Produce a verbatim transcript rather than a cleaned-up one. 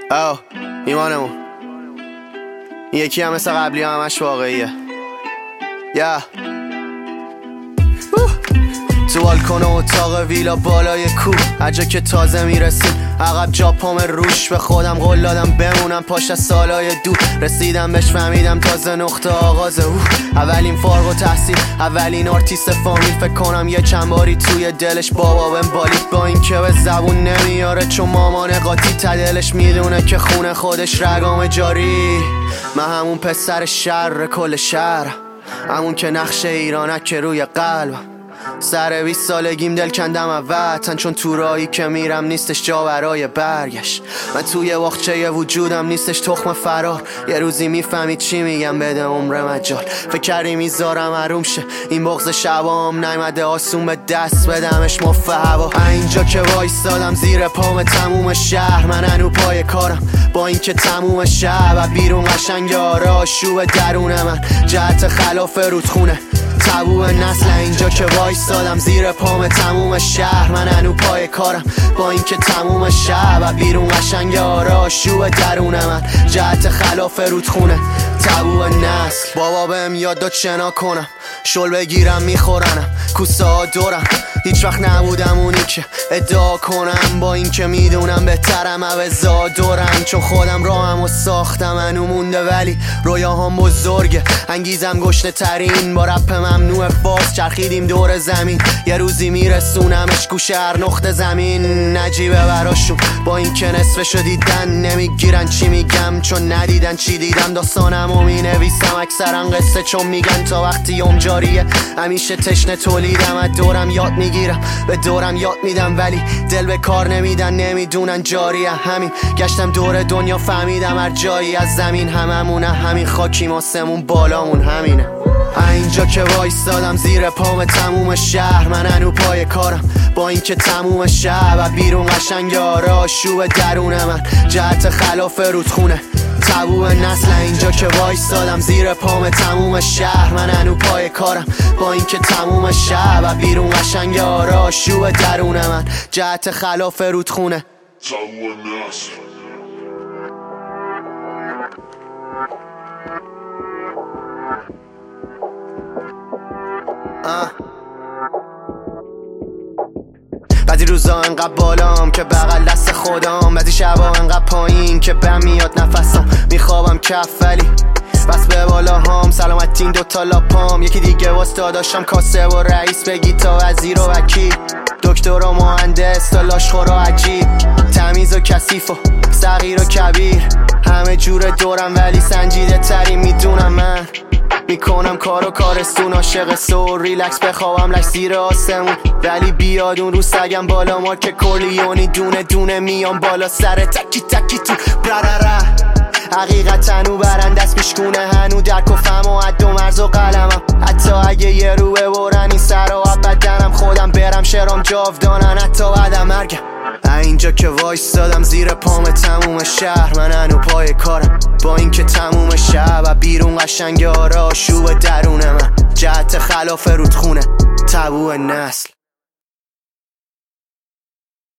او ایمانمون این یکی هم مثل قبلی هم همش واقعیه. یا تو بالکن اتاق ویلا بالای کوه هرجا که تازه میرسیم عقب جا پام روش به خودم قول دادم بمونم پاش از سالای دور. رسیدم بهش فهمیدم تازه نقطه آغازه. او اولین فارغ و تحصیل اولین آرتیست فامیل فکر کنم یه چند باری توی دلش بابا بهم بالید با این که به زبون نمیاره چون مامان قاطی تا دلش میدونه که خونه خودش رگام جاری. من همون پسر شر کل شهر، همون که نقش ایرانک که روی قلبم. سر بیست سالگیم دل کندم از وطن چون تو راهی که میرم نیستش جا برای برگشت. من توی واقچه وجودم نیستش تخم فرار. یه روزی میفهمید چی میگم بده عمر مجال. فکر کردی میذارم حروم شه این بغض شبام نیمده آسون به دست بدمش مف هوا. اینجا که وایستادم زیر پام تموم شهر من هنو پای کارم با اینکه تموم شب و بیرون قشنگ آرا شوب درون من جهت خلاف رودخونه تابو نسل. اینجا که وایستادم زیر پام تموم شهر من هنو پای کارم با اینکه تموم شب و بیرون قشنگ آرا شوب درون من جهت خلاف رودخونه تابو نسل. بابا بهم یاد داد شنا کنم شل بگیرم میخورنم کوسه ها دورم هیچ وقت نبودم اونی که ادعا کنم با اینکه میدونم بهترم عوضا دورم چون خودم راهم و ساختم هنو مونده ولی رویاهام بزرگه انگیزم گشنه ترین با رپ ممنوع فارس چرخیدیم دور زمین یه روزی میرسونمش گوشه هر نقطه زمین نجیبه براشون با اینکه نصفشو دیدن نمیگیرن چی میگم چون ندیدن چی دیدم داستانمو مینویسم اکثرا قصه چون میگن تا وقتی ام جاریه همیشه تشنه تولیدم از دورم یاد میگیرم به دورم یاد میدم ولی دل به کار نمیدن نمیدونن جاریه همین گشتم دور دنیا فهمیدم هر جایی از زمین هممونه همین خاکیم آسمون بالامون همینه. اینجا که وایستادم زیر پام تموم شهر من هنو پای کارم با اینکه تموم شب و بیرون قشنگ آرا شوب درون من جهت خلاف رودخونه تابو نسل. اینجا که وایستادم زیر پام تموم شهر من هنو پای کارم با اینکه تموم شب و بیرون قشنگ آرا شوب درون من جهت خلاف رودخونه تابو نسل. آه. بعضی روزا انقدر بالام که بغل دست خودم بعضی شبا انقدر پایین که بهم میاد نفسم میخوابم کف ولی بس به بالا هم سلامت این دوتا لاپام یکی دیگه واس داداشم کاسه و رئیس بگی تا وزیر و وکیل دکتر و مهندس تا لاشخور و عجیب تمیز و کثیف و صغیر و کبیر همه جور دورم ولی سنجیده تری میدونم من میکنم کارو کارستون عاشق سور ریلکس بخوابم لش زیر آسمون ولی بیاد اون رو سگم بالا ما که کلیونی دونه دونه میام بالا سر تکی تکی تو برره حقیقت هنو برند دست پیشگونه هنو در کفم و حد و مرز و قلمم حتی اگه یه رو ببرن این سر و بدنم خودم برم شرام جاودانن حتی بعدم مرگم. اینجا که وایستادم زیر پام تموم شهر من هنو پای کارم با اینکه تموم شب و بیرون قشنگ آرا شوب درون من جهت خلاف رودخونه تابو نسل.